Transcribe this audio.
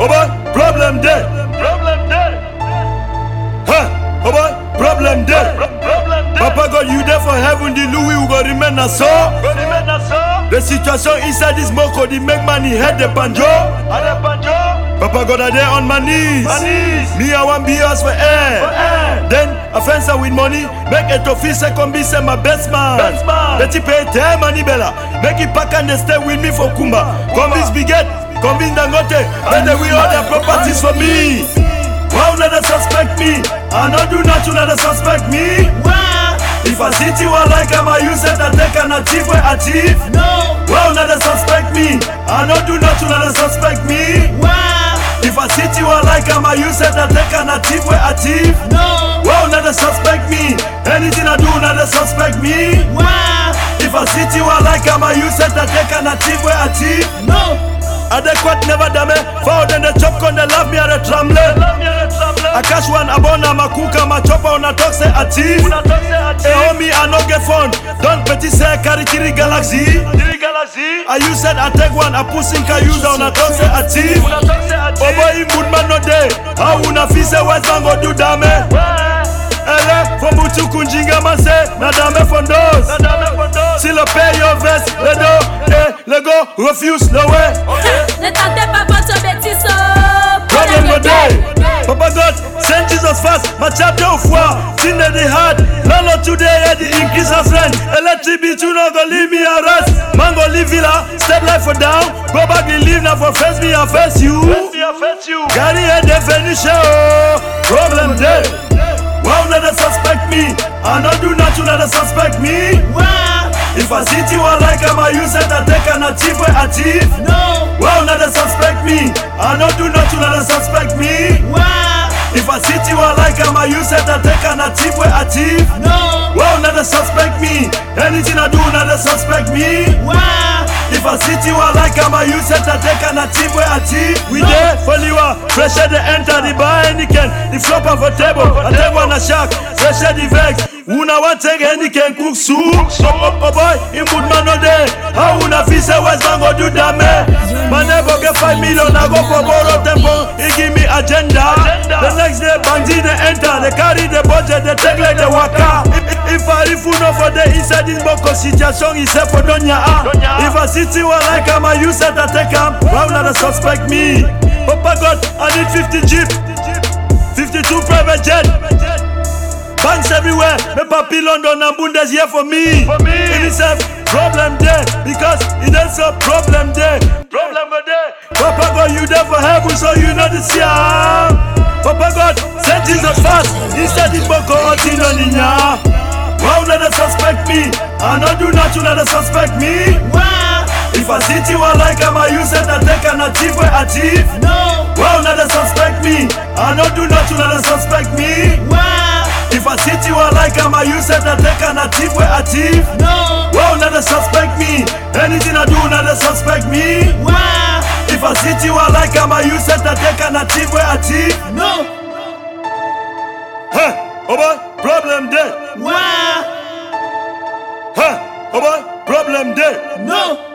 oh boy, problem there. Problem there. Huh, oh boy, problem there. Problem there. Papa God, you there for heaven, the Louis who go remain a so. The situation inside this moko, the make money head the banjo. Papa God, I there on my knees. Me, I want be yours for air. Then offense with money, make it official come be say my best man. Let you pay 10 money bella. Make it pack and they stay with me for Kumba. Convince Biget, convince Dangote, and then we all their properties for me. Why not suspect me? I not do not to let suspect me. If I see you I like I'm a use it I take and achieve what achieve. No. Why not suspect me? I not do not to let suspect me. If I see you I like I'm a use it I take and achieve what achieve. No. Why not suspect me? Anything I do not suspect me. If I see you I like I'm a use it I take and achieve what achieve. No. Adequate never dame. Forward and the chop con they love me at the tramle. I cash one abona makuka ma chopper on a talk say achieve. Hey homie I no get fun. Don't petit say carry kiri galaxy. I you said I take one I put sink I use on a talk say achieve. Oh boy in good man no day. How una fi say West Bank go do dame. Ele for mutu kunjinga man say na dame fondos. S'il pay your vest, le do, le go, refuse no way. Ne tentez pas votre bêtise. Problem no day. Papa God, send Jesus fast, my chapter of war. Sin that they had, Lolo today the increase of rent. Electric beat you not gonna leave me a rest. Man go leave villa, step life for down. Go back and leave now for face me and face you. Carry a definition, problem day. Why not suspect me? I not do not to let suspect me. If I see you I like I'm a use it I take and achieve what achieve. No. Why not suspect me? I not do not to let suspect me. If I see you I like I'm a use it I take and achieve what achieve. No. Why not suspect me? Anything I do not suspect me. If I see you I like I'm a use it I take and achieve what achieve. We there for Liwa, fresh air the enter the bar any can. The flop of a table, I take one a shark, fresh air the vex. Una want take any can cook soup. Oh boy, in good man no day. How una fi say West Bank go do dame? My neighbor get 5 million, I go for borrow tempo. He give me agenda. The next day, Banji they enter. They carry the budget, they take like the waka. If I if you know for the inside this boko situation, he say for Donya. If I see you I like I'm a use it I take him. Why not suspect me? Papa God, I need 50 jeep, 52 private jet. Banks everywhere, me papi London and Bundes here for me. In itself, problem there, because it is a problem there. Papa God, you there for heaven, so you know the siam. Papa God, send Jesus fast, instead it boko oti no ninya. Why not suspect me? I not do not to let suspect me. If I see you I like I'm a use it I take and achieve what achieve. No. Why not suspect me? I not do not to let suspect me. If I see you I like I'm a use it I take and achieve what achieve. No. Why not suspect me? Anything I do not suspect me. If I see you I like I'm a use it I take and achieve what achieve. No. Huh, oh boy, problem there. Huh, oh boy, problem there. No.